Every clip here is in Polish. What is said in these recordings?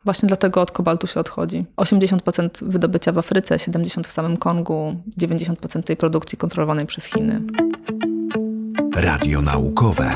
Właśnie dlatego od kobaltu się odchodzi. 80% wydobycia w Afryce, 70% w samym Kongu, 90% tej produkcji kontrolowanej przez Chiny. Radio naukowe.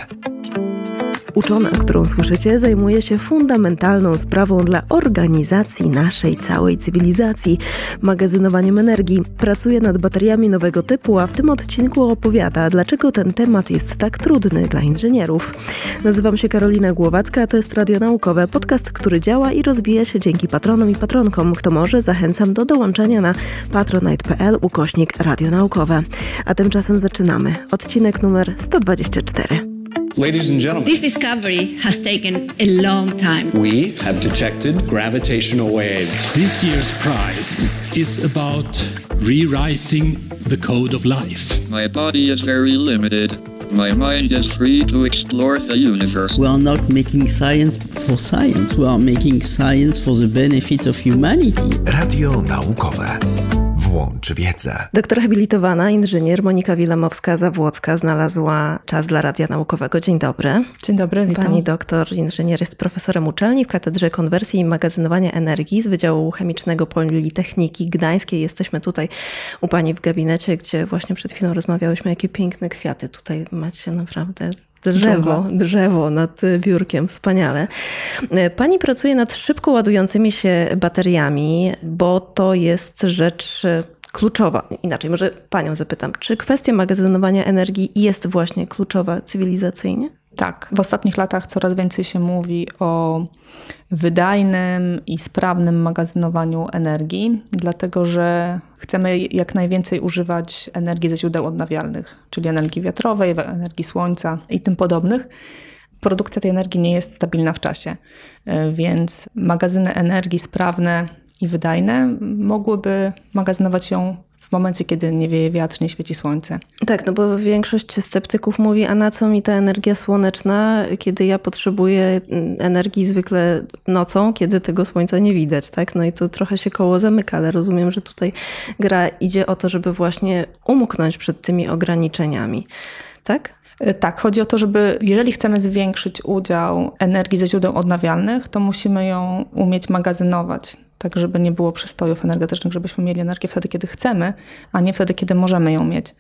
Uczona, którą słyszycie, zajmuje się fundamentalną sprawą dla organizacji naszej całej cywilizacji, magazynowaniem energii. Pracuje nad bateriami nowego typu, a w tym odcinku opowiada, dlaczego ten temat jest tak trudny dla inżynierów. Nazywam się Karolina Głowacka, a to jest Radio Naukowe, podcast, który działa i rozwija się dzięki patronom i patronkom. Kto może, zachęcam do dołączenia na patronite.pl/Radio Naukowe. A tymczasem zaczynamy. Odcinek numer 124. Ladies and gentlemen, this discovery has taken a long time. We have detected gravitational waves. This year's prize is about rewriting the code of life. My body is very limited. My mind is free to explore the universe. We are not making science for science. We are making science for the benefit of humanity. Radio naukowe. Włącz wiedzę. Doktor habilitowana, inżynier Monika Wilamowska-Zawłocka znalazła czas dla Radia Naukowego. Dzień dobry. Dzień dobry, witam. Pani doktor inżynier jest profesorem uczelni w Katedrze Konwersji i Magazynowania Energii z Wydziału Chemicznego Politechniki Gdańskiej. Jesteśmy tutaj u Pani w gabinecie, gdzie właśnie przed chwilą rozmawiałyśmy, jakie piękne kwiaty tutaj macie, naprawdę. Drzewo nad biurkiem, wspaniale. Pani pracuje nad szybko ładującymi się bateriami, bo to jest rzecz kluczowa. Inaczej, może Panią zapytam, czy kwestia magazynowania energii jest właśnie kluczowa cywilizacyjnie? Tak. W ostatnich latach coraz więcej się mówi o wydajnym i sprawnym magazynowaniu energii, dlatego że chcemy jak najwięcej używać energii ze źródeł odnawialnych, czyli energii wiatrowej, energii słońca i tym podobnych. Produkcja tej energii nie jest stabilna w czasie, więc magazyny energii sprawne i wydajne mogłyby magazynować ją w momencie, kiedy nie wieje wiatr, nie świeci słońce. Tak, no bo większość sceptyków mówi, a na co mi ta energia słoneczna, kiedy ja potrzebuję energii zwykle nocą, kiedy tego słońca nie widać, tak? No i to trochę się koło zamyka, ale rozumiem, że tutaj gra idzie o to, żeby właśnie umknąć przed tymi ograniczeniami, tak? Tak, chodzi o to, żeby jeżeli chcemy zwiększyć udział energii ze źródeł odnawialnych, to musimy ją umieć magazynować, tak żeby nie było przestojów energetycznych, żebyśmy mieli energię wtedy, kiedy chcemy, a nie wtedy, kiedy możemy ją mieć.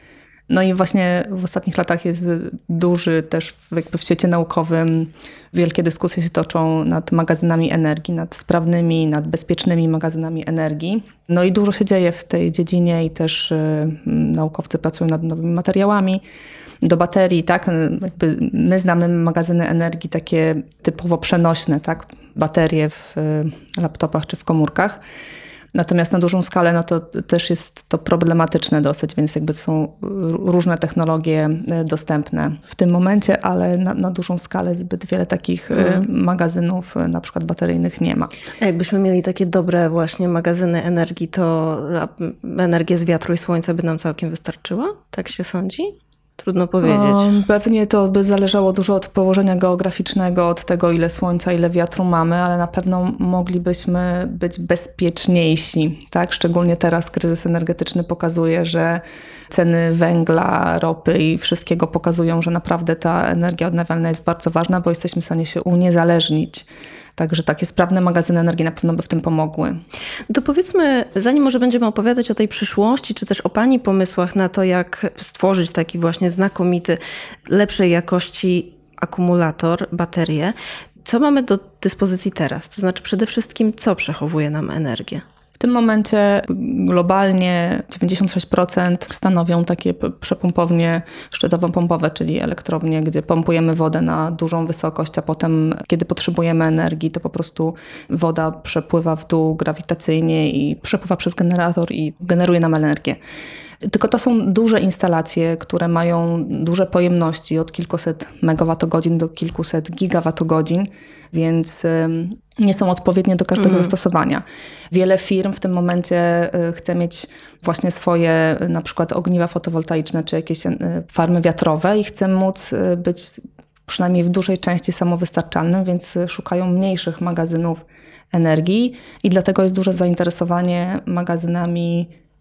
No i właśnie w ostatnich latach jest duży też jakby w świecie naukowym, wielkie dyskusje się toczą nad magazynami energii, nad sprawnymi, nad bezpiecznymi magazynami energii. No i dużo się dzieje w tej dziedzinie i też naukowcy pracują nad nowymi materiałami. Do baterii, tak? Jakby my znamy magazyny energii takie typowo przenośne, tak? Baterie w laptopach czy w komórkach. Natomiast na dużą skalę no to też jest to problematyczne dosyć, więc jakby są różne technologie dostępne w tym momencie, ale na dużą skalę zbyt wiele takich magazynów na przykład bateryjnych nie ma. A jakbyśmy mieli takie dobre właśnie magazyny energii, to energia z wiatru i słońca by nam całkiem wystarczyła? Tak się sądzi? Trudno powiedzieć. Pewnie to by zależało dużo od położenia geograficznego, od tego ile słońca, ile wiatru mamy, ale na pewno moglibyśmy być bezpieczniejsi. Tak? Szczególnie teraz kryzys energetyczny pokazuje, że ceny węgla, ropy i wszystkiego pokazują, że naprawdę ta energia odnawialna jest bardzo ważna, bo jesteśmy w stanie się uniezależnić. Także takie sprawne magazyny energii na pewno by w tym pomogły. To powiedzmy, zanim może będziemy opowiadać o tej przyszłości, czy też o Pani pomysłach na to, jak stworzyć taki właśnie znakomity, lepszej jakości akumulator, baterię, co mamy do dyspozycji teraz? To znaczy przede wszystkim, co przechowuje nam energię? W tym momencie globalnie 96% stanowią takie przepompownie szczytowo-pompowe, czyli elektrownie, gdzie pompujemy wodę na dużą wysokość, a potem, kiedy potrzebujemy energii, to po prostu woda przepływa w dół grawitacyjnie i przepływa przez generator i generuje nam energię. Tylko to są duże instalacje, które mają duże pojemności od kilkuset megawattogodzin do kilkuset gigawattogodzin, więc nie są odpowiednie do każdego zastosowania. Wiele firm w tym momencie chce mieć właśnie swoje na przykład ogniwa fotowoltaiczne czy jakieś farmy wiatrowe i chce móc być przynajmniej w dużej części samowystarczalnym, więc szukają mniejszych magazynów energii i dlatego jest duże zainteresowanie magazynami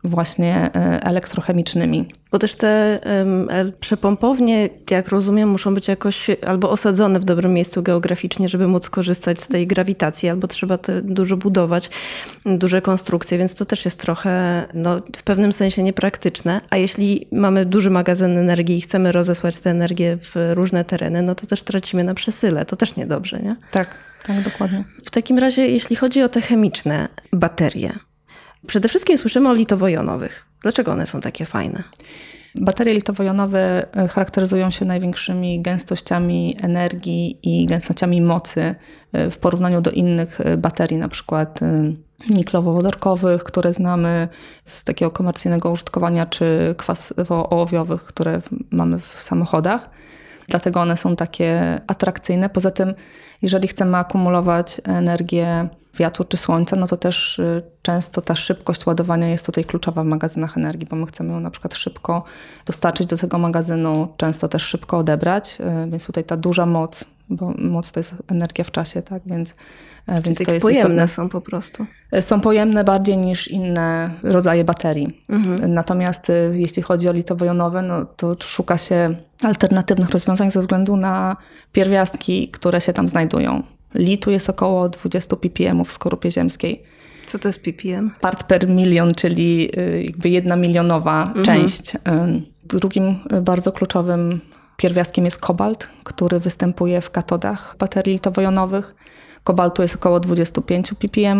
właśnie elektrochemicznymi. Bo też te przepompownie, jak rozumiem, muszą być jakoś albo osadzone w dobrym miejscu geograficznie, żeby móc korzystać z tej grawitacji, albo trzeba to dużo budować, duże konstrukcje, więc to też jest trochę w pewnym sensie niepraktyczne. A jeśli mamy duży magazyn energii i chcemy rozesłać tę energię w różne tereny, no to też tracimy na przesyle. To też niedobrze, nie? Tak, dokładnie. W takim razie, jeśli chodzi o te chemiczne baterie, przede wszystkim słyszymy o litowo-jonowych. Dlaczego one są takie fajne? Baterie litowo-jonowe charakteryzują się największymi gęstościami energii i gęstościami mocy w porównaniu do innych baterii, na przykład niklowo-wodorkowych, które znamy z takiego komercyjnego użytkowania, czy kwasowo-ołowiowych, które mamy w samochodach. Dlatego one są takie atrakcyjne. Poza tym, jeżeli chcemy akumulować energię wiatru czy słońca, no to też często ta szybkość ładowania jest tutaj kluczowa w magazynach energii, bo my chcemy ją na przykład szybko dostarczyć do tego magazynu, często też szybko odebrać, więc tutaj ta duża moc, bo moc to jest energia w czasie, tak, więc to jest pojemne istotne. Są po prostu. Są pojemne bardziej niż inne rodzaje baterii. Natomiast jeśli chodzi o litowo-jonowe, no to szuka się alternatywnych rozwiązań ze względu na pierwiastki, które się tam znajdują. Litu jest około 20 ppm w skorupie ziemskiej. Co to jest ppm? Part per milion, czyli jakby 1 milionowa część. Drugim bardzo kluczowym pierwiastkiem jest kobalt, który występuje w katodach baterii litowo-jonowych. Kobaltu jest około 25 ppm.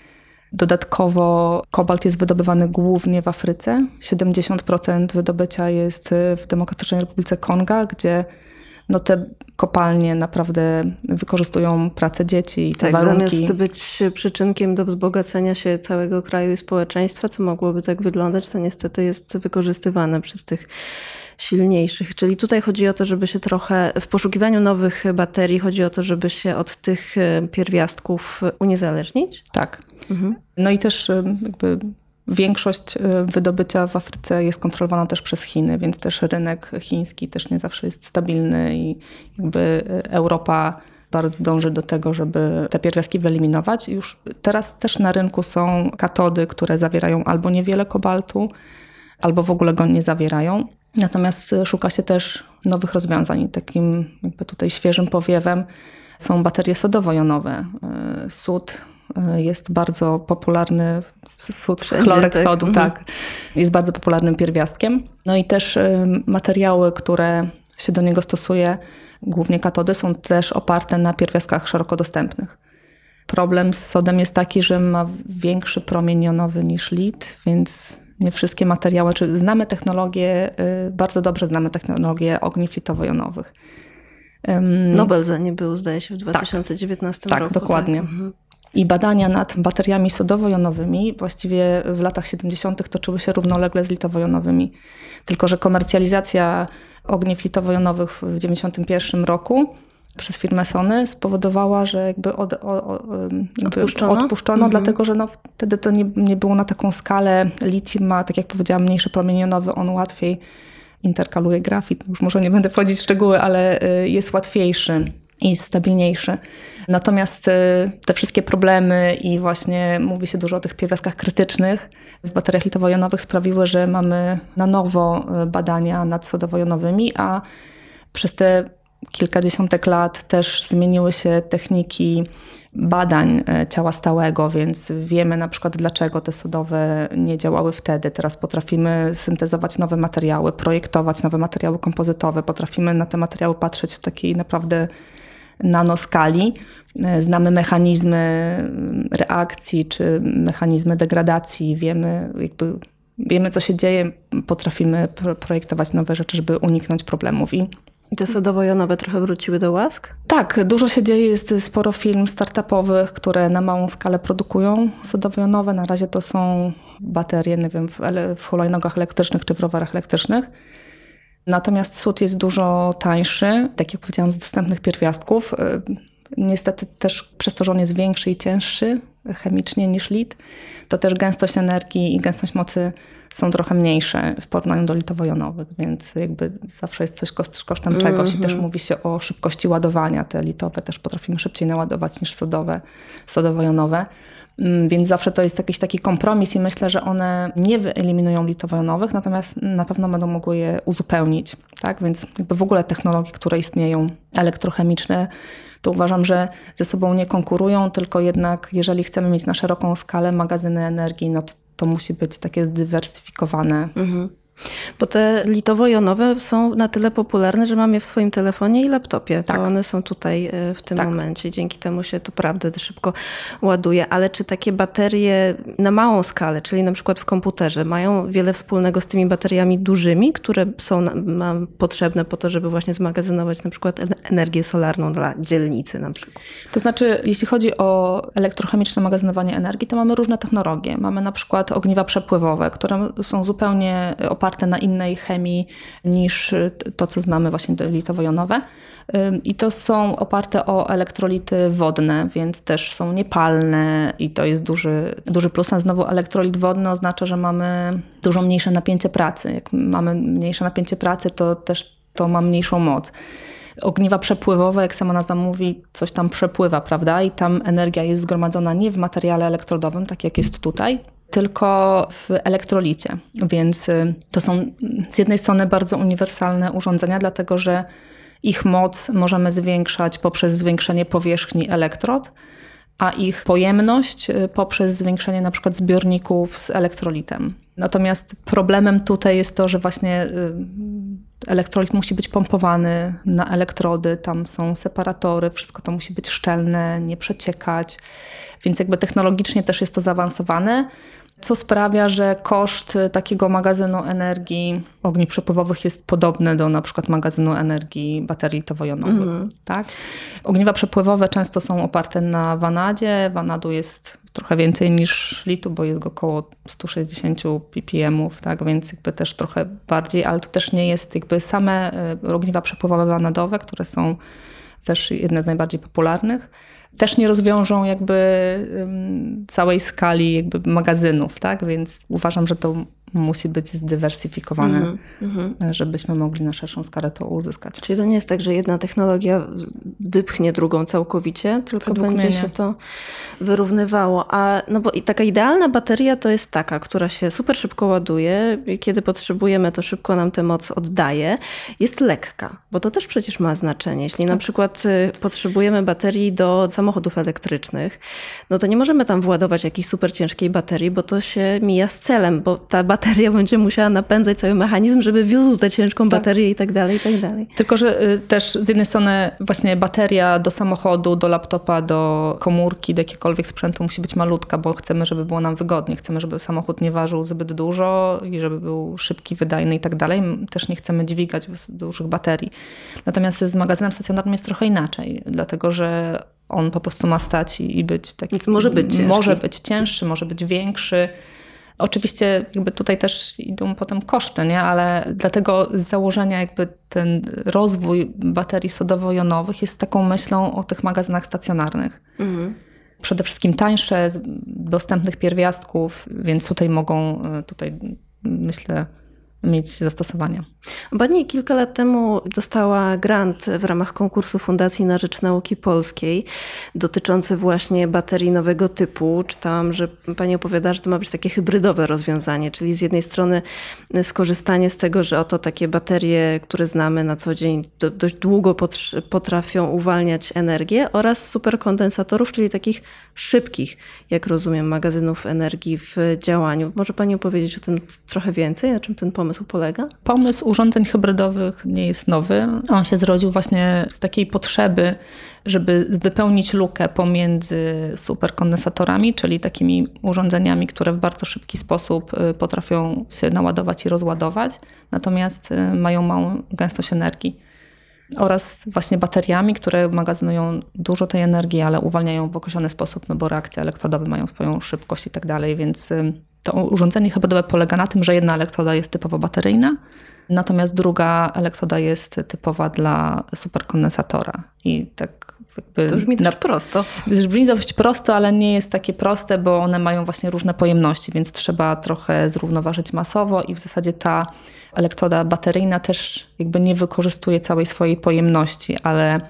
Dodatkowo kobalt jest wydobywany głównie w Afryce. 70% wydobycia jest w Demokratycznej Republice Konga, gdzie te kopalnie naprawdę wykorzystują pracę dzieci i te warunki. Zamiast być przyczynkiem do wzbogacenia się całego kraju i społeczeństwa, co mogłoby tak wyglądać, to niestety jest wykorzystywane przez tych silniejszych. Czyli tutaj chodzi o to, żeby się trochę w poszukiwaniu nowych baterii, chodzi o to, żeby się od tych pierwiastków uniezależnić? Tak. No i też jakby większość wydobycia w Afryce jest kontrolowana też przez Chiny, więc też rynek chiński też nie zawsze jest stabilny i jakby Europa bardzo dąży do tego, żeby te pierwiastki wyeliminować. Już teraz też na rynku są katody, które zawierają albo niewiele kobaltu, albo w ogóle go nie zawierają. Natomiast szuka się też nowych rozwiązań. Takim jakby tutaj świeżym powiewem są baterie sodowo-jonowe. Sód jest bardzo popularny, chlorek sodu, tak, jest bardzo popularnym pierwiastkiem. No i też materiały, które się do niego stosuje, głównie katody, są też oparte na pierwiastkach szeroko dostępnych. Problem z sodem jest taki, że ma większy promień jonowy niż lit, więc nie wszystkie materiały, znamy technologię, bardzo dobrze znamy technologię ogniw litowo-jonowych. Nobel za nie był, zdaje się, w 2019 roku. Tak, dokładnie. I badania nad bateriami sodowo-jonowymi właściwie w latach 70. toczyły się równolegle z litowo-jonowymi. Tylko że komercjalizacja ogniw litowo-jonowych w 1991 roku przez firmę Sony spowodowała, że jakby odpuszczono, dlatego że wtedy to nie było na taką skalę. Litium ma, tak jak powiedziałam, mniejszy promień jonowy, on łatwiej interkaluje grafit. Już może nie będę wchodzić w szczegóły, ale jest łatwiejszy i stabilniejszy. Natomiast te wszystkie problemy i właśnie mówi się dużo o tych pierwiastkach krytycznych w bateriach litowo-jonowych sprawiły, że mamy na nowo badania nad sodowo-jonowymi, a przez te kilkadziesiątek lat też zmieniły się techniki badań ciała stałego, więc wiemy na przykład, dlaczego te sodowe nie działały wtedy. Teraz potrafimy syntezować nowe materiały, projektować nowe materiały kompozytowe, potrafimy na te materiały patrzeć w takiej naprawdę nanoskali. Znamy mechanizmy reakcji czy mechanizmy degradacji, wiemy co się dzieje, potrafimy projektować nowe rzeczy, żeby uniknąć problemów. I te sodowo-jonowe trochę wróciły do łask? Tak, dużo się dzieje, jest sporo firm startupowych, które na małą skalę produkują sodowo-jonowe. Na razie to są baterie, nie wiem, w hulajnogach elektrycznych czy w rowerach elektrycznych. Natomiast sód jest dużo tańszy, tak jak powiedziałam, z dostępnych pierwiastków. Niestety też przez to, że on jest większy i cięższy chemicznie niż lit, to też gęstość energii i gęstość mocy są trochę mniejsze w porównaniu do litowo-jonowych, więc jakby zawsze jest coś kosztem czegoś i też mówi się o szybkości ładowania. Te litowe też potrafimy szybciej naładować niż sodowo-jonowe. Więc zawsze to jest jakiś taki kompromis i myślę, że one nie wyeliminują litowo-jonowych, natomiast na pewno będą mogły je uzupełnić. Tak? Więc jakby w ogóle technologie, które istnieją, elektrochemiczne, to uważam, że ze sobą nie konkurują, tylko jednak jeżeli chcemy mieć na szeroką skalę magazyny energii, no to musi być takie zdywersyfikowane. Bo te litowo-jonowe są na tyle popularne, że mam je w swoim telefonie i laptopie. To one są tutaj w tym momencie. Dzięki temu się to prawda szybko ładuje. Ale czy takie baterie na małą skalę, czyli na przykład w komputerze, mają wiele wspólnego z tymi bateriami dużymi, które są nam potrzebne po to, żeby właśnie zmagazynować na przykład energię solarną dla dzielnicy na przykład? To znaczy, jeśli chodzi o elektrochemiczne magazynowanie energii, to mamy różne technologie. Mamy na przykład ogniwa przepływowe, które są zupełnie oparte na innej chemii niż to, co znamy właśnie litowo-jonowe. I to są oparte o elektrolity wodne, więc też są niepalne i to jest duży plus. A znowu elektrolit wodny oznacza, że mamy dużo mniejsze napięcie pracy. Jak mamy mniejsze napięcie pracy, to też to ma mniejszą moc. Ogniwa przepływowe, jak sama nazwa mówi, coś tam przepływa, prawda? I tam energia jest zgromadzona nie w materiale elektrodowym, tak jak jest tutaj, tylko w elektrolicie. Więc to są z jednej strony bardzo uniwersalne urządzenia, dlatego że ich moc możemy zwiększać poprzez zwiększenie powierzchni elektrod, a ich pojemność poprzez zwiększenie na przykład zbiorników z elektrolitem. Natomiast problemem tutaj jest to, że właśnie elektrolit musi być pompowany na elektrody, tam są separatory, wszystko to musi być szczelne, nie przeciekać, więc jakby technologicznie też jest to zaawansowane, co sprawia, że koszt takiego magazynu energii ogniw przepływowych jest podobny do na przykład magazynu energii baterii litowo-jonowych. Tak? Ogniwa przepływowe często są oparte na wanadzie. Wanadu jest trochę więcej niż litu, bo jest go około 160 ppm, tak? Więc jakby też trochę bardziej, ale to też nie jest jakby same ogniwa przepływowe wanadowe, które są też jedne z najbardziej popularnych. Też nie rozwiążą jakby całej skali jakby magazynów, tak? Więc uważam, że to musi być zdywersyfikowane, żebyśmy mogli na szerszą skalę to uzyskać. Czyli to nie jest tak, że jedna technologia wypchnie drugą całkowicie, tylko będzie się to wyrównywało. No bo i taka idealna bateria to jest taka, która się super szybko ładuje, kiedy potrzebujemy, to szybko nam tę moc oddaje. Jest lekka, bo to też przecież ma znaczenie. Jeśli na przykład potrzebujemy baterii do samochodów elektrycznych, no to nie możemy tam władować jakiejś super ciężkiej baterii, bo to się mija z celem, bo ta bateria będzie musiała napędzać cały mechanizm, żeby wiózł tę ciężką baterię i tak dalej, i tak dalej. Tylko, że też z jednej strony właśnie bateria do samochodu, do laptopa, do komórki, do jakiegokolwiek sprzętu musi być malutka, bo chcemy, żeby było nam wygodnie. Chcemy, żeby samochód nie ważył zbyt dużo i żeby był szybki, wydajny i tak dalej. Też nie chcemy dźwigać dużych baterii. Natomiast z magazynem stacjonarnym jest trochę inaczej, dlatego że on po prostu ma stać i być taki... Może być ciężki. Może być cięższy, może być większy. Oczywiście jakby tutaj też idą potem koszty, nie? Ale dlatego z założenia jakby ten rozwój baterii sodowo-jonowych jest taką myślą o tych magazynach stacjonarnych. Przede wszystkim tańsze, z dostępnych pierwiastków, więc tutaj mogą, myślę, mieć zastosowania. Pani kilka lat temu dostała grant w ramach konkursu Fundacji na Rzecz Nauki Polskiej dotyczący właśnie baterii nowego typu. Czytałam, że pani opowiada, że to ma być takie hybrydowe rozwiązanie, czyli z jednej strony skorzystanie z tego, że oto takie baterie, które znamy na co dzień, dość długo potrafią uwalniać energię, oraz superkondensatorów, czyli takich szybkich, jak rozumiem, magazynów energii w działaniu. Może pani opowiedzieć o tym trochę więcej, na czym ten pomysł polega? Pomysł urządzeń hybrydowych nie jest nowy. On się zrodził właśnie z takiej potrzeby, żeby wypełnić lukę pomiędzy superkondensatorami, czyli takimi urządzeniami, które w bardzo szybki sposób potrafią się naładować i rozładować, natomiast mają małą gęstość energii. Oraz właśnie bateriami, które magazynują dużo tej energii, ale uwalniają w określony sposób, no bo reakcje elektrodowe mają swoją szybkość i tak dalej, więc to urządzenie hybrydowe polega na tym, że jedna elektroda jest typowo bateryjna, natomiast druga elektroda jest typowa dla superkondensatora. I tak jakby to brzmi dość prosto. Brzmi dość prosto, ale nie jest takie proste, bo one mają właśnie różne pojemności, więc trzeba trochę zrównoważyć masowo i w zasadzie ta elektroda bateryjna też jakby nie wykorzystuje całej swojej pojemności, ale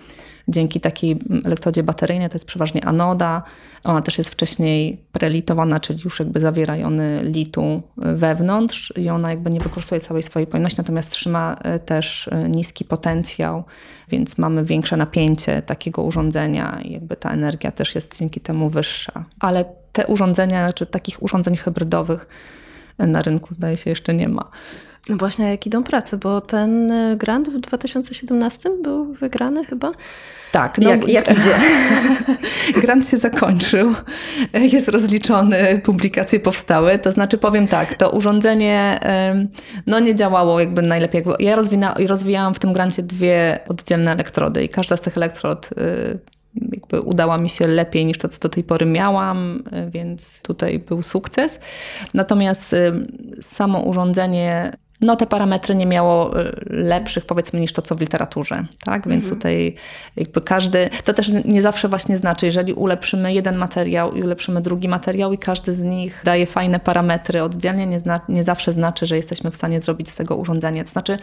dzięki takiej elektrodzie bateryjnej, to jest przeważnie anoda. Ona też jest wcześniej prelitowana, czyli już jakby zawiera jony litu wewnątrz i ona jakby nie wykorzystuje całej swojej pojemności, natomiast trzyma też niski potencjał, więc mamy większe napięcie takiego urządzenia i jakby ta energia też jest dzięki temu wyższa. Ale te urządzenia, znaczy takich urządzeń hybrydowych na rynku zdaje się jeszcze nie ma. No właśnie, jak idą prace, bo ten grant w 2017 był wygrany chyba? Tak. No, jak idzie? Grant się zakończył, jest rozliczony, publikacje powstały. To znaczy powiem tak, to urządzenie nie działało jakby najlepiej. Ja rozwijałam w tym grancie 2 oddzielne elektrody i każda z tych elektrod jakby udała mi się lepiej niż to, co do tej pory miałam, więc tutaj był sukces. Natomiast samo urządzenie, te parametry nie miało lepszych, powiedzmy, niż to, co w literaturze, tak? Więc tutaj jakby to też nie zawsze właśnie znaczy, jeżeli ulepszymy jeden materiał i ulepszymy drugi materiał i każdy z nich daje fajne parametry oddzielnie, nie zawsze znaczy, że jesteśmy w stanie zrobić z tego urządzenie. To znaczy,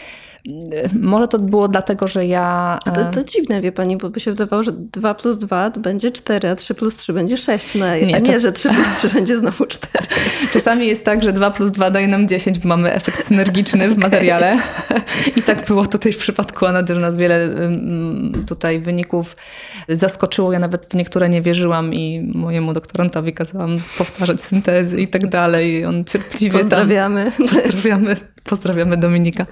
może to było dlatego, że ja... To dziwne, wie pani, bo by się wydawało, że 2 + 2 to będzie 4, a 3 + 3 będzie 6. Że 3 + 3 będzie znowu 4. Czasami jest tak, że 2 + 2 daje nam 10, bo mamy efekt synergiczny w materiale. I tak było tutaj w przypadku Anody, że nas wiele tutaj wyników zaskoczyło. Ja nawet w niektóre nie wierzyłam i mojemu doktorantowi kazałam powtarzać syntezy i tak dalej. I on cierpliwie Pozdrawiamy Dominika.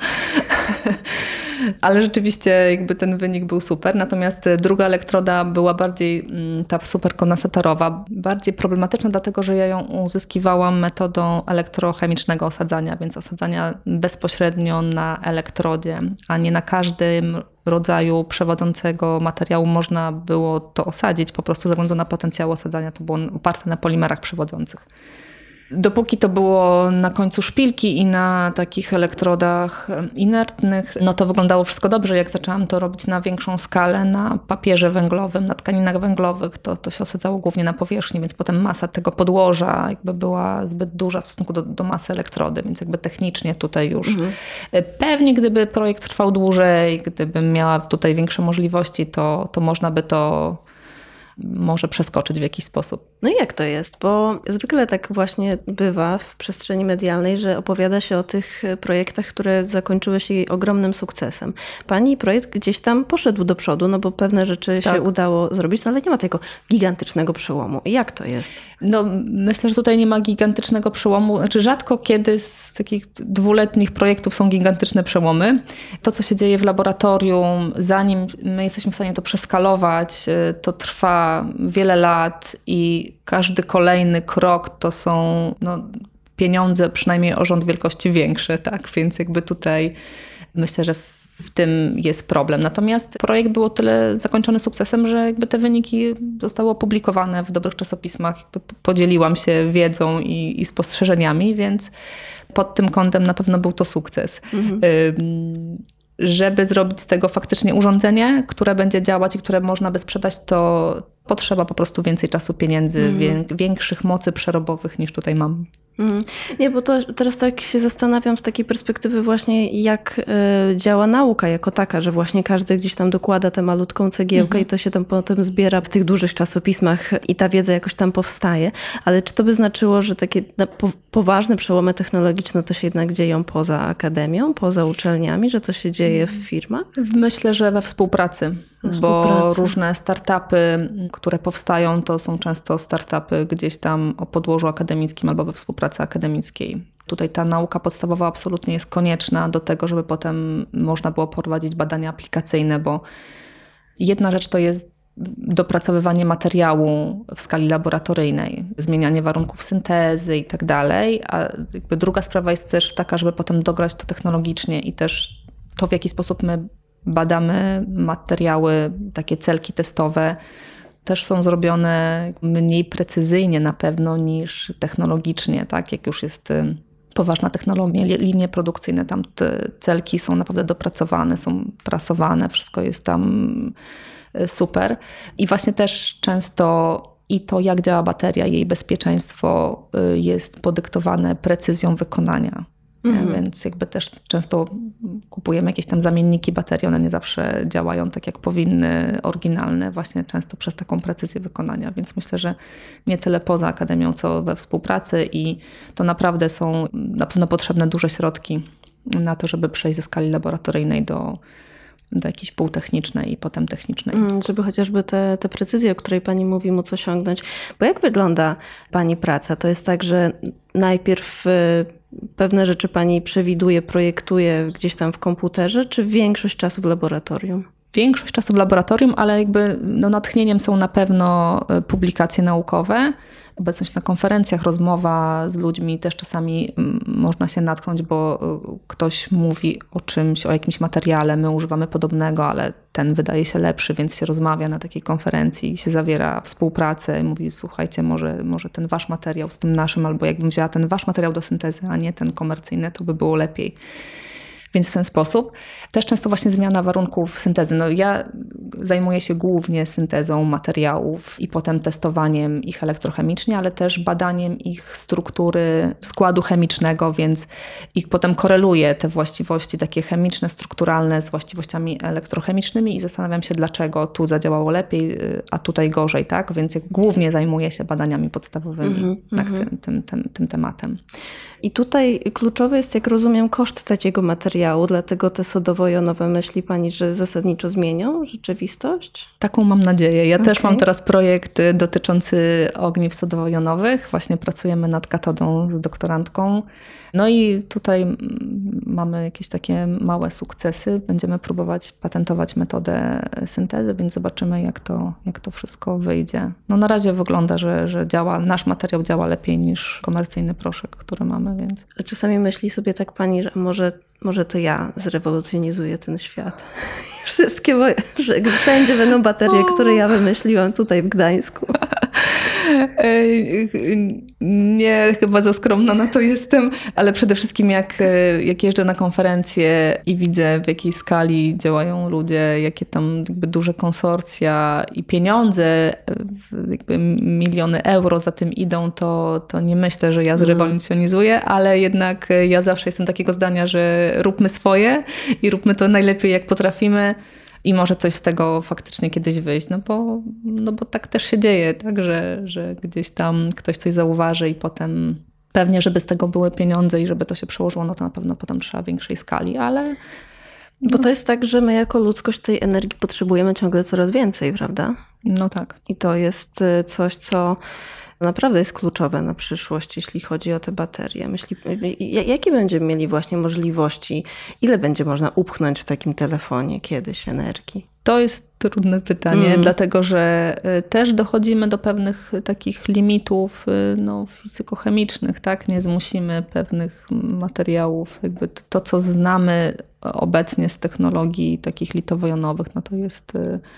Ale rzeczywiście jakby ten wynik był super. Natomiast druga elektroda była bardziej, ta superkondensatorowa, bardziej problematyczna, dlatego że ja ją uzyskiwałam metodą elektrochemicznego osadzania, więc osadzania bezpośrednio na elektrodzie, a nie na każdym rodzaju przewodzącego materiału można było to osadzić, po prostu ze względu na potencjał osadzania. To było oparte na polimerach przewodzących. Dopóki to było na końcu szpilki i na takich elektrodach inertnych, to wyglądało wszystko dobrze. Jak zaczęłam to robić na większą skalę, na papierze węglowym, na tkaninach węglowych, to się osadzało głównie na powierzchni, więc potem masa tego podłoża jakby była zbyt duża w stosunku do masy elektrody, więc jakby technicznie tutaj już pewnie gdyby projekt trwał dłużej, gdybym miała tutaj większe możliwości, to można by to może przeskoczyć w jakiś sposób. No i jak to jest? Bo zwykle tak właśnie bywa w przestrzeni medialnej, że opowiada się o tych projektach, które zakończyły się ogromnym sukcesem. Pani projekt gdzieś tam poszedł do przodu, bo pewne rzeczy się udało zrobić, ale nie ma tego gigantycznego przełomu. Jak to jest? Myślę, że tutaj nie ma gigantycznego przełomu. Znaczy rzadko kiedy z takich 2-letnich projektów są gigantyczne przełomy. To, co się dzieje w laboratorium, zanim my jesteśmy w stanie to przeskalować, to trwa wiele lat i każdy kolejny krok to są pieniądze przynajmniej o rząd wielkości większe, tak? Więc jakby tutaj myślę, że w tym jest problem. Natomiast projekt był o tyle zakończony sukcesem, że jakby te wyniki zostały opublikowane w dobrych czasopismach. Jakby podzieliłam się wiedzą i spostrzeżeniami, więc pod tym kątem na pewno był to sukces. Żeby zrobić z tego faktycznie urządzenie, które będzie działać i które można by sprzedać, to potrzeba po prostu więcej czasu, pieniędzy, większych mocy przerobowych niż tutaj mam. Nie, bo to teraz tak się zastanawiam z takiej perspektywy właśnie, jak działa nauka jako taka, że właśnie każdy gdzieś tam dokłada tę malutką cegiełkę i to się tam potem zbiera w tych dużych czasopismach i ta wiedza jakoś tam powstaje. Ale czy to by znaczyło, że takie poważne przełomy technologiczne to się jednak dzieją poza akademią, poza uczelniami, że to się dzieje w firmach? Myślę, że we współpracy. Bo różne startupy, które powstają, to są często startupy gdzieś tam o podłożu akademickim albo we współpracy akademickiej. Tutaj ta nauka podstawowa absolutnie jest konieczna do tego, żeby potem można było prowadzić badania aplikacyjne, bo jedna rzecz to jest dopracowywanie materiału w skali laboratoryjnej, zmienianie warunków syntezy i tak dalej, a jakby druga sprawa jest też taka, żeby potem dograć to technologicznie i też to, w jaki sposób my badamy materiały, takie celki testowe, też są zrobione mniej precyzyjnie na pewno niż technologicznie, tak? Jak już jest poważna technologia, linie produkcyjne, tam te celki są naprawdę dopracowane, są prasowane, wszystko jest tam super. I właśnie też często i to, jak działa bateria, jej bezpieczeństwo jest podyktowane precyzją wykonania. Więc jakby też często kupujemy jakieś tam zamienniki baterii, one nie zawsze działają tak jak powinny, oryginalne, właśnie często przez taką precyzję wykonania, więc myślę, że nie tyle poza akademią, co we współpracy i to naprawdę są na pewno potrzebne duże środki na to, żeby przejść ze skali laboratoryjnej do jakiejś półtechnicznej i potem technicznej. Żeby chociażby te precyzje, o której pani mówi, móc osiągnąć. Bo jak wygląda pani praca? To jest tak, że najpierw pewne rzeczy pani przewiduje, projektuje gdzieś tam w komputerze, czy większość czasu w laboratorium? Większość czasu w laboratorium, ale jakby natchnieniem są na pewno publikacje naukowe, obecność na konferencjach, rozmowa z ludźmi, też czasami można się natknąć, bo ktoś mówi o czymś, o jakimś materiale, my używamy podobnego, ale ten wydaje się lepszy, więc się rozmawia na takiej konferencji, się zawiera współpracę i mówi, słuchajcie, może ten wasz materiał z tym naszym, albo jakbym wzięła ten wasz materiał do syntezy, a nie ten komercyjny, to by było lepiej. Więc w ten sposób. Też często właśnie zmiana warunków syntezy. Ja zajmuję się głównie syntezą materiałów i potem testowaniem ich elektrochemicznie, ale też badaniem ich struktury składu chemicznego, więc ich potem koreluję te właściwości takie chemiczne, strukturalne z właściwościami elektrochemicznymi i zastanawiam się, dlaczego tu zadziałało lepiej, a tutaj gorzej, tak? Więc głównie zajmuję się badaniami podstawowymi nad tym tematem. I tutaj kluczowy jest, jak rozumiem, koszt takiego materiału, dlatego te sodowo-jonowe, myśli pani, że zasadniczo zmienią rzeczywistość? Taką mam nadzieję. Ja też mam teraz projekt dotyczący ogniw sodowo-jonowych. Właśnie pracujemy nad katodą z doktorantką. No i tutaj mamy jakieś takie małe sukcesy. Będziemy próbować patentować metodę syntezy, więc zobaczymy, jak to wszystko wyjdzie. Na razie wygląda, że nasz materiał działa lepiej niż komercyjny proszek, który mamy. Więc. Czasami myśli sobie tak pani, że może to ja zrewolucjonizuję ten świat. Wszystkie wszędzie będą baterie, które ja wymyśliłam tutaj w Gdańsku. Nie, chyba za skromna na to jestem, ale przede wszystkim jak jeżdżę na konferencje i widzę, w jakiej skali działają ludzie, jakie tam jakby duże konsorcja i pieniądze, jakby miliony euro za tym idą, to nie myślę, że ja zrewolucjonizuję, ale jednak ja zawsze jestem takiego zdania, że róbmy swoje i róbmy to najlepiej, jak potrafimy. I może coś z tego faktycznie kiedyś wyjść, bo tak też się dzieje, tak, że gdzieś tam ktoś coś zauważy i potem pewnie, żeby z tego były pieniądze i żeby to się przełożyło, to na pewno potem trzeba większej skali, ale... Bo to jest tak, że my jako ludzkość tej energii potrzebujemy ciągle coraz więcej, prawda? No tak. I to jest coś, co naprawdę jest kluczowe na przyszłość, jeśli chodzi o te baterie. Jakie będziemy mieli właśnie możliwości? Ile będzie można upchnąć w takim telefonie kiedyś energii? To jest trudne pytanie, dlatego że też dochodzimy do pewnych takich limitów fizykochemicznych, tak? Nie zmusimy pewnych materiałów. Jakby to, co znamy obecnie z technologii takich litowo-jonowych, to jest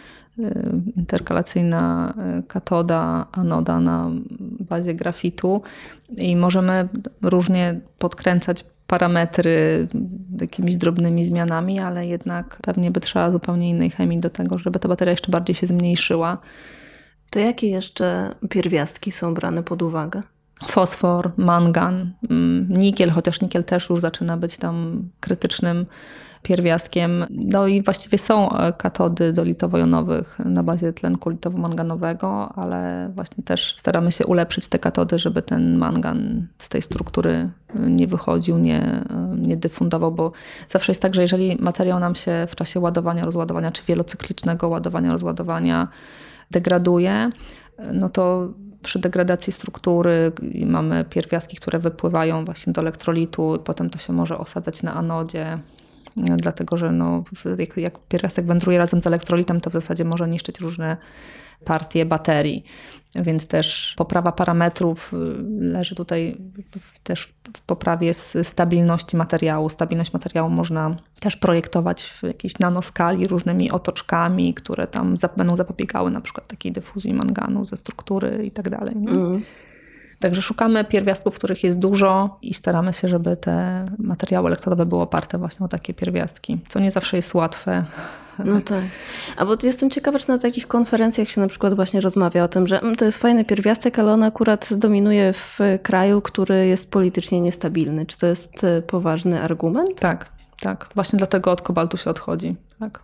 interkalacyjna katoda, anoda na bazie grafitu i możemy różnie podkręcać parametry jakimiś drobnymi zmianami, ale jednak pewnie by trzeba zupełnie innej chemii do tego, żeby ta bateria jeszcze bardziej się zmniejszyła. To jakie jeszcze pierwiastki są brane pod uwagę? Fosfor, mangan, nikiel, chociaż nikiel też już zaczyna być tam krytycznym pierwiastkiem. I właściwie są katody do litowo-jonowych na bazie tlenku litowo-manganowego, ale właśnie też staramy się ulepszyć te katody, żeby ten mangan z tej struktury nie wychodził, nie dyfundował, bo zawsze jest tak, że jeżeli materiał nam się w czasie ładowania, rozładowania, czy wielocyklicznego ładowania, rozładowania degraduje, to przy degradacji struktury mamy pierwiastki, które wypływają właśnie do elektrolitu, potem to się może osadzać na anodzie, dlatego że jak pierwiastek wędruje razem z elektrolitem, to w zasadzie może niszczyć różne partie baterii. Więc też poprawa parametrów leży tutaj też w poprawie stabilności materiału. Stabilność materiału można też projektować w jakiejś nanoskali różnymi otoczkami, które tam będą zapobiegały na przykład takiej dyfuzji manganu ze struktury i tak dalej. Także szukamy pierwiastków, których jest dużo i staramy się, żeby te materiały elektrodowe były oparte właśnie o takie pierwiastki, co nie zawsze jest łatwe. No tak. A bo jestem ciekawa, czy na takich konferencjach się na przykład właśnie rozmawia o tym, że to jest fajny pierwiastek, ale on akurat dominuje w kraju, który jest politycznie niestabilny. Czy to jest poważny argument? Tak. Właśnie dlatego od kobaltu się odchodzi. Tak.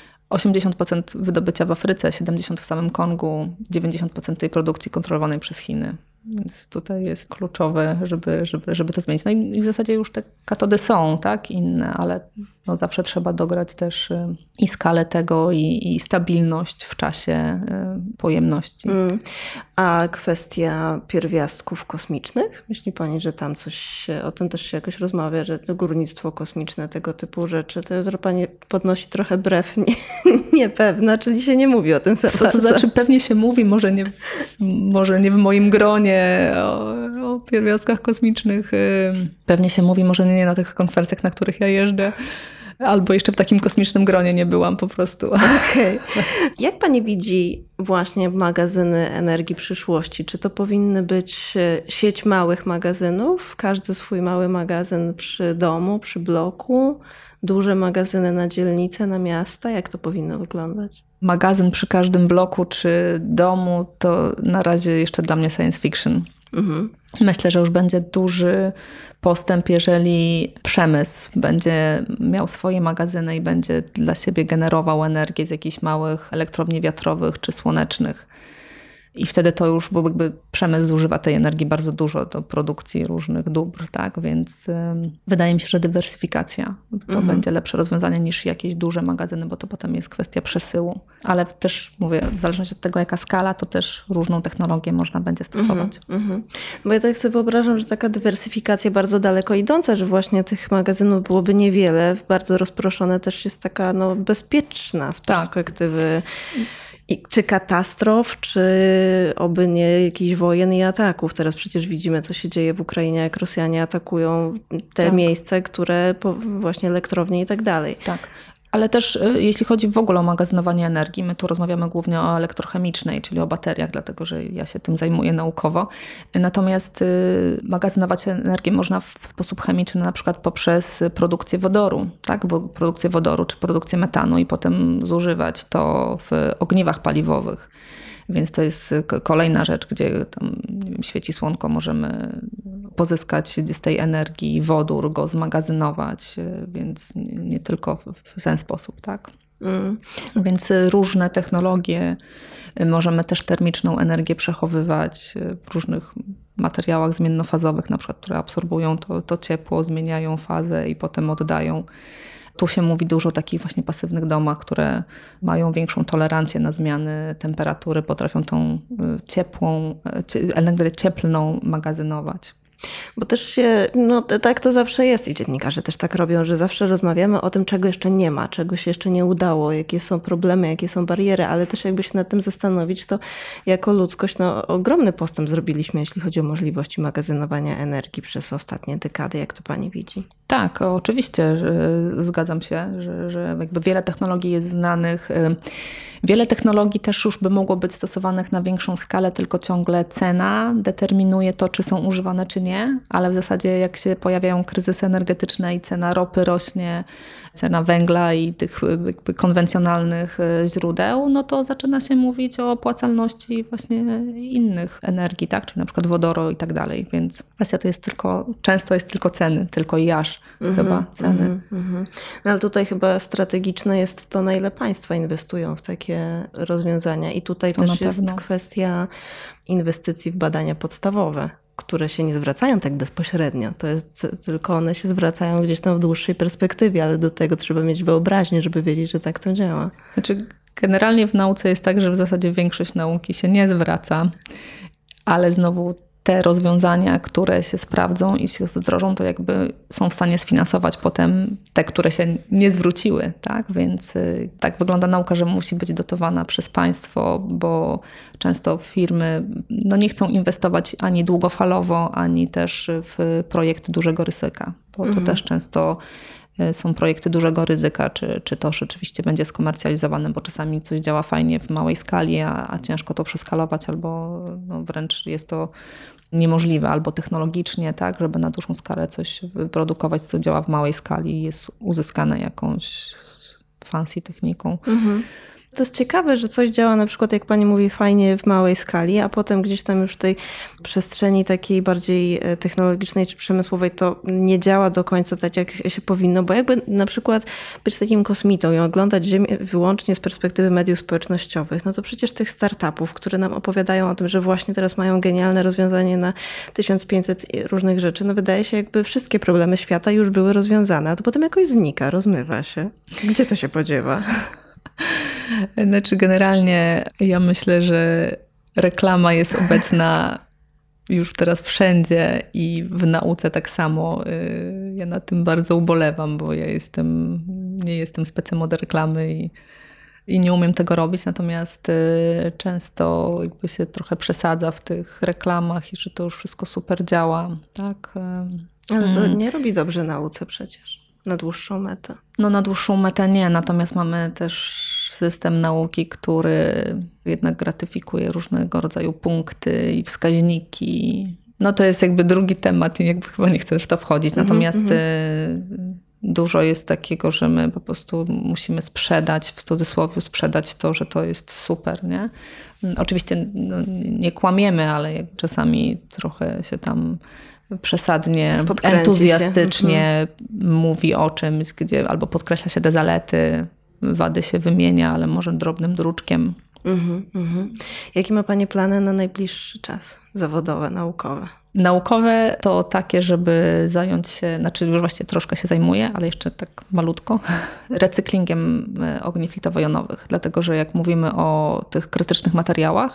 80% wydobycia w Afryce, 70% w samym Kongu, 90% tej produkcji kontrolowanej przez Chiny. Więc tutaj jest kluczowe, żeby to zmienić. No i w zasadzie już te katody są, tak, inne, ale no zawsze trzeba dograć też i skalę tego, i stabilność w czasie pojemności. A kwestia pierwiastków kosmicznych? Myśli pani, że tam coś, o tym też się jakoś rozmawia, że to górnictwo kosmiczne, tego typu rzeczy, to pani podnosi trochę brew niepewna, czyli się nie mówi o tym za bardzo. To znaczy pewnie się mówi, może nie w moim gronie o pierwiastkach kosmicznych. Pewnie się mówi, może nie na tych konferencjach, na których ja jeżdżę. Albo jeszcze w takim kosmicznym gronie nie byłam po prostu. Okay. Jak pani widzi właśnie magazyny energii przyszłości? Czy to powinny być sieć małych magazynów? Każdy swój mały magazyn przy domu, przy bloku? Duże magazyny na dzielnicę, na miasta? Jak to powinno wyglądać? Magazyn przy każdym bloku czy domu to na razie jeszcze dla mnie science fiction. Myślę, że już będzie duży postęp, jeżeli przemysł będzie miał swoje magazyny i będzie dla siebie generował energię z jakichś małych elektrowni wiatrowych czy słonecznych. I wtedy to już jakby przemysł zużywa tej energii bardzo dużo do produkcji różnych dóbr, tak? Więc wydaje mi się, że dywersyfikacja to będzie lepsze rozwiązanie niż jakieś duże magazyny, bo to potem jest kwestia przesyłu. Ale też mówię, w zależności od tego, jaka skala, to też różną technologię można będzie stosować. Bo ja tak sobie wyobrażam, że taka dywersyfikacja bardzo daleko idąca, że właśnie tych magazynów byłoby niewiele, bardzo rozproszone też jest taka bezpieczna z perspektywy czy katastrof, czy oby nie jakichś wojen i ataków. Teraz przecież widzimy, co się dzieje w Ukrainie, jak Rosjanie atakują te miejsca, które właśnie elektrownie i tak dalej. Tak. Ale też jeśli chodzi w ogóle o magazynowanie energii, my tu rozmawiamy głównie o elektrochemicznej, czyli o bateriach, dlatego że ja się tym zajmuję naukowo. Natomiast magazynować energię można w sposób chemiczny, na przykład poprzez produkcję wodoru, tak? Produkcję wodoru czy produkcję metanu i potem zużywać to w ogniwach paliwowych. Więc to jest kolejna rzecz, gdzie tam, nie wiem, świeci słonko, możemy pozyskać z tej energii wodór, go zmagazynować, więc nie tylko w ten sposób, tak? Więc różne technologie, możemy też termiczną energię przechowywać w różnych materiałach zmiennofazowych, na przykład, które absorbują to ciepło, zmieniają fazę i potem oddają. Tu się mówi dużo o takich właśnie pasywnych domach, które mają większą tolerancję na zmiany temperatury, potrafią tą energię cieplną magazynować. Bo też tak to zawsze jest i dziennikarze też tak robią, że zawsze rozmawiamy o tym, czego jeszcze nie ma, czego się jeszcze nie udało, jakie są problemy, jakie są bariery, ale też jakby się nad tym zastanowić, to jako ludzkość ogromny postęp zrobiliśmy, jeśli chodzi o możliwości magazynowania energii przez ostatnie dekady. Jak to pani widzi? Tak, oczywiście, zgadzam się, że jakby wiele technologii jest znanych. Wiele technologii też już by mogło być stosowanych na większą skalę, tylko ciągle cena determinuje to, czy są używane, czy nie. Ale w zasadzie jak się pojawiają kryzysy energetyczne i cena ropy rośnie, cena węgla i tych jakby konwencjonalnych źródeł, no to zaczyna się mówić o opłacalności właśnie innych energii, tak? Czyli na przykład wodoru i tak dalej. Więc kwestia to jest często jest tylko ceny, tylko i aż chyba ceny. No ale tutaj chyba strategiczne jest to, na ile państwa inwestują w takie rozwiązania. I tutaj to też jest kwestia inwestycji w badania podstawowe, które się nie zwracają tak bezpośrednio. To jest tylko one się zwracają gdzieś tam w dłuższej perspektywie, ale do tego trzeba mieć wyobraźnię, żeby wiedzieć, że tak to działa. Znaczy, generalnie w nauce jest tak, że w zasadzie większość nauki się nie zwraca, ale znowu te rozwiązania, które się sprawdzą i się wdrożą, to jakby są w stanie sfinansować potem te, które się nie zwróciły, tak? Więc tak wygląda nauka, że musi być dotowana przez państwo, bo często firmy nie chcą inwestować ani długofalowo, ani też w projekty dużego ryzyka, bo to też często są projekty dużego ryzyka, czy to rzeczywiście będzie skomercjalizowane, bo czasami coś działa fajnie w małej skali, a ciężko to przeskalować, albo wręcz jest to niemożliwe, albo technologicznie, tak, żeby na dużą skalę coś wyprodukować, co działa w małej skali i jest uzyskane jakąś fancy techniką. To jest ciekawe, że coś działa na przykład, jak pani mówi, fajnie w małej skali, a potem gdzieś tam już w tej przestrzeni takiej bardziej technologicznej czy przemysłowej to nie działa do końca tak, jak się powinno, bo jakby na przykład być takim kosmitą i oglądać Ziemię wyłącznie z perspektywy mediów społecznościowych, no to przecież tych startupów, które nam opowiadają o tym, że właśnie teraz mają genialne rozwiązanie na 1500 różnych rzeczy, no wydaje się, jakby wszystkie problemy świata już były rozwiązane, a to potem jakoś znika, rozmywa się. Gdzie to się podziewa? Znaczy generalnie ja myślę, że reklama jest obecna już teraz wszędzie i w nauce tak samo. Ja na tym bardzo ubolewam, bo ja nie jestem specem od reklamy i nie umiem tego robić, natomiast często jakby się trochę przesadza w tych reklamach i że to już wszystko super działa. Tak? Ale to nie robi dobrze nauce przecież, na dłuższą metę. No na dłuższą metę nie, natomiast mamy też system nauki, który jednak gratyfikuje różnego rodzaju punkty i wskaźniki. No to jest jakby drugi temat i jakby chyba nie chcę w to wchodzić. Natomiast dużo jest takiego, że my po prostu musimy sprzedać, w cudzysłowie sprzedać to, że to jest super, nie? Oczywiście nie kłamiemy, ale jak czasami trochę się tam przesadnie, entuzjastycznie mówi o czymś, gdzie albo podkreśla się te zalety, wady się wymienia, ale może drobnym druczkiem. Jakie ma pani plany na najbliższy czas? Zawodowe, naukowe? Naukowe to takie, żeby zająć się, znaczy już właściwie troszkę się zajmuję, ale jeszcze tak malutko, recyklingiem ogniw litowo-jonowych. Dlatego, że jak mówimy o tych krytycznych materiałach,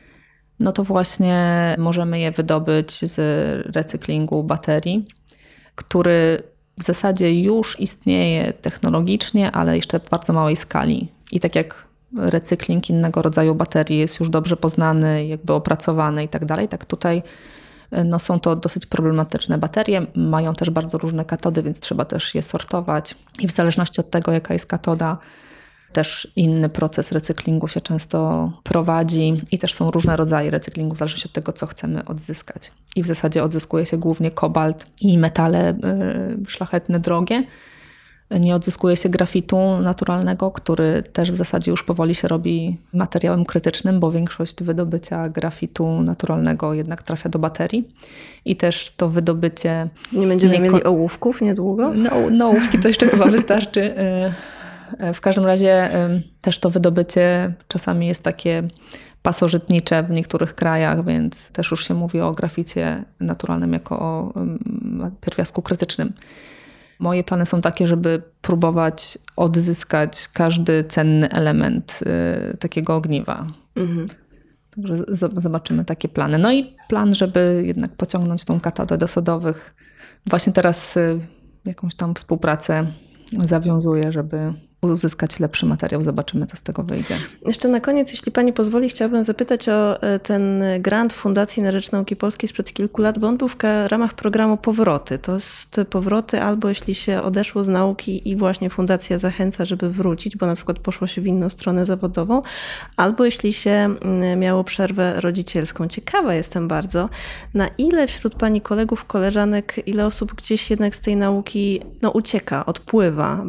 no to właśnie możemy je wydobyć z recyklingu baterii, który w zasadzie już istnieje technologicznie, ale jeszcze w bardzo małej skali. I tak jak recykling innego rodzaju baterii jest już dobrze poznany, jakby opracowany i tak dalej, tak tutaj no są to dosyć problematyczne baterie. Mają też bardzo różne katody, więc trzeba też je sortować. I w zależności od tego, jaka jest katoda, też inny proces recyklingu się często prowadzi i też są różne rodzaje recyklingu w zależności od tego, co chcemy odzyskać. I w zasadzie odzyskuje się głównie kobalt i metale szlachetne, drogie. Nie odzyskuje się grafitu naturalnego, który też w zasadzie już powoli się robi materiałem krytycznym, bo większość wydobycia grafitu naturalnego jednak trafia do baterii. I też to wydobycie... Nie będziemy mieli ołówków niedługo? No ołówki to jeszcze chyba wystarczy. W każdym razie też to wydobycie czasami jest takie pasożytnicze w niektórych krajach, więc też już się mówi o graficie naturalnym jako o pierwiastku krytycznym. Moje plany są takie, żeby próbować odzyskać każdy cenny element takiego ogniwa. Także zobaczymy takie plany. No i plan, żeby jednak pociągnąć tą katodę do sodowych. Właśnie teraz jakąś tam współpracę zawiązuję, żeby uzyskać lepszy materiał. Zobaczymy, co z tego wyjdzie. Jeszcze na koniec, jeśli pani pozwoli, chciałabym zapytać o ten grant Fundacji na Rzecz Nauki Polskiej sprzed kilku lat, bo on był w ramach programu Powroty. To jest powroty albo jeśli się odeszło z nauki i właśnie fundacja zachęca, żeby wrócić, bo na przykład poszło się w inną stronę zawodową, albo jeśli się miało przerwę rodzicielską. Ciekawa jestem bardzo, na ile wśród pani kolegów, koleżanek, ile osób gdzieś jednak z tej nauki ucieka, odpływa,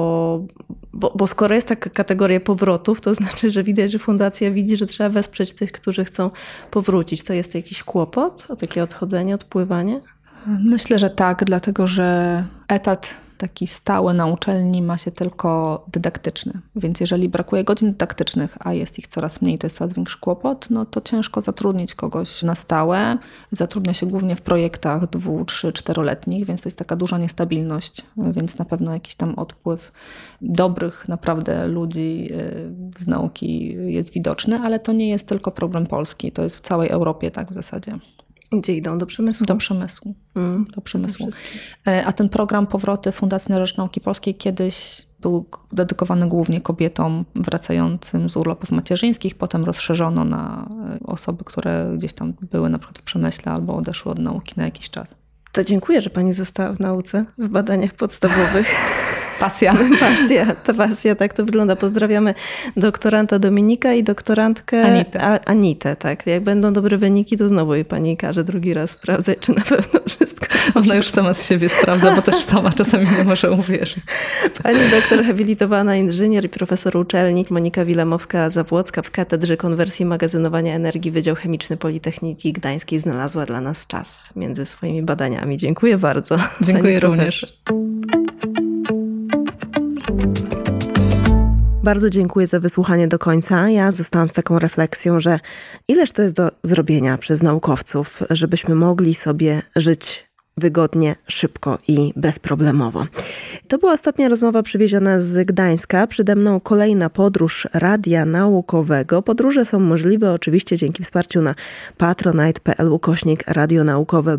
bo skoro jest taka kategoria powrotów, to znaczy, że widać, że fundacja widzi, że trzeba wesprzeć tych, którzy chcą powrócić. To jest jakiś kłopot o takie odchodzenie, odpływanie? Myślę, że tak, dlatego że etat taki stały na uczelni ma się tylko dydaktyczny. Więc jeżeli brakuje godzin dydaktycznych, a jest ich coraz mniej, to jest coraz większy kłopot, no to ciężko zatrudnić kogoś na stałe. Zatrudnia się głównie w projektach 2-, 3-, 4-letnich, więc to jest taka duża niestabilność, więc na pewno jakiś tam odpływ dobrych naprawdę ludzi z nauki jest widoczny, ale to nie jest tylko problem polski, to jest w całej Europie tak w zasadzie. Gdzie idą? Do przemysłu? Do przemysłu. Do przemysłu. A ten program Powroty Fundacji na Rzecz Nauki Polskiej kiedyś był dedykowany głównie kobietom wracającym z urlopów macierzyńskich. Potem rozszerzono na osoby, które gdzieś tam były na przykład w przemyśle albo odeszły od nauki na jakiś czas. To dziękuję, że pani została w nauce, w badaniach podstawowych. Pasja. Pasja, tak to wygląda. Pozdrawiamy doktoranta Dominika i doktorantkę Anitę. Tak. Jak będą dobre wyniki, to znowu jej pani każe drugi raz sprawdzać, czy na pewno wszystko. Ona już sama z siebie sprawdza, bo też sama czasami nie może uwierzyć. Pani doktor habilitowana inżynier i profesor uczelni Monika Wilamowska-Zawłocka w Katedrze Konwersji i Magazynowania Energii Wydział Chemiczny Politechniki Gdańskiej znalazła dla nas czas między swoimi badaniami. Dziękuję bardzo. Dziękuję również. Bardzo dziękuję za wysłuchanie do końca. Ja zostałam z taką refleksją, że ileż to jest do zrobienia przez naukowców, żebyśmy mogli sobie żyć wygodnie, szybko i bezproblemowo. To była ostatnia rozmowa przywieziona z Gdańska. Przede mną kolejna podróż Radia Naukowego. Podróże są możliwe oczywiście dzięki wsparciu na patronite.pl/Radio Naukowe.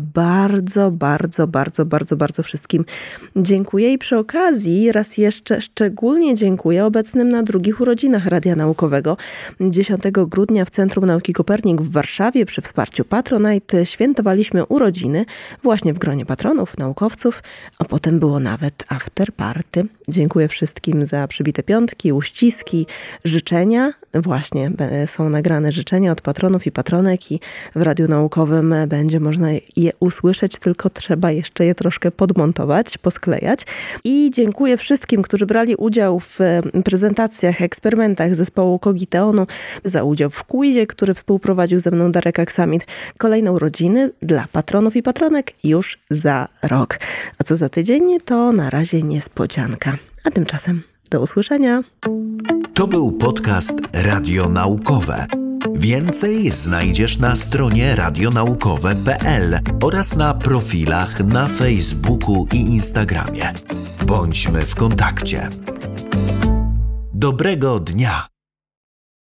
Bardzo wszystkim dziękuję. I przy okazji raz jeszcze szczególnie dziękuję obecnym na drugich urodzinach Radia Naukowego. 10 grudnia w Centrum Nauki Kopernik w Warszawie przy wsparciu Patronite świętowaliśmy urodziny właśnie w gronie patronów, naukowców, a potem było nawet afterparty. Dziękuję wszystkim za przybite piątki, uściski, życzenia. Właśnie są nagrane życzenia od patronów i patronek i w Radiu Naukowym będzie można je usłyszeć, tylko trzeba jeszcze je troszkę podmontować, posklejać. I dziękuję wszystkim, którzy brali udział w prezentacjach, eksperymentach zespołu Kogiteonu, za udział w quizie, który współprowadził ze mną Darek Aksamit. Kolejne urodziny dla patronów i patronek już za rok. A co za tydzień, to na razie niespodzianka. A tymczasem do usłyszenia. To był podcast Radio Naukowe. Więcej znajdziesz na stronie radionaukowe.pl oraz na profilach na Facebooku i Instagramie. Bądźmy w kontakcie. Dobrego dnia!